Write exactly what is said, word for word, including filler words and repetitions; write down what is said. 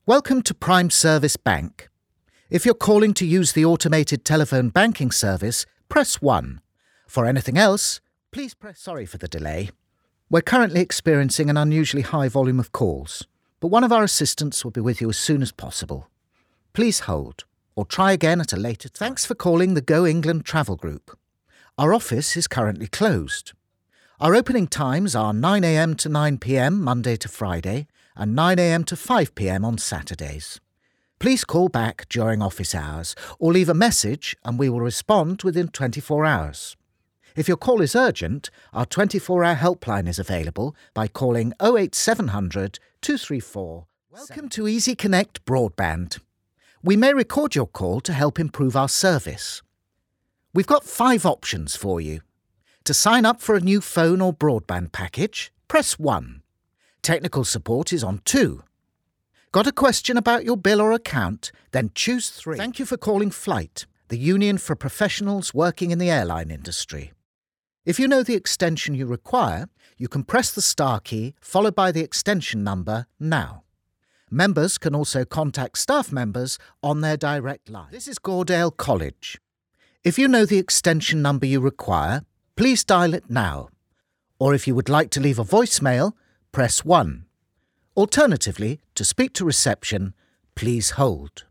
Welcome to Prime Service Bank. If you're calling to use the automated telephone banking service, press one. For anything else, please press... Sorry for the delay. We're currently experiencing an unusually high volume of calls, but one of our assistants will be with you as soon as possible. Please hold, or try again at a later time. Thanks for calling the Go England Travel Group. Our office is currently closed. Our opening times are nine a m to nine p m Monday to Friday, and nine a m to five p m on Saturdays. Please call back during office hours or leave a message and we will respond within twenty-four hours. If your call is urgent, our twenty-four hour helpline is available by calling oh eight seven hundred, two three four. Welcome to Easy Connect Broadband. We may record your call to help improve our service. We've got five options for you. To sign up for a new phone or broadband package, press one. Technical support is on two. Got a question about your bill or account? Then choose three. Thank you for calling Flight, the union for professionals working in the airline industry. If you know the extension you require, you can press the star key followed by the extension number now. Members can also contact staff members on their direct line. This is Goredale College. If you know the extension number you require, please dial it now. Or if you would like to leave a voicemail, press one. Alternatively, to speak to reception, please hold.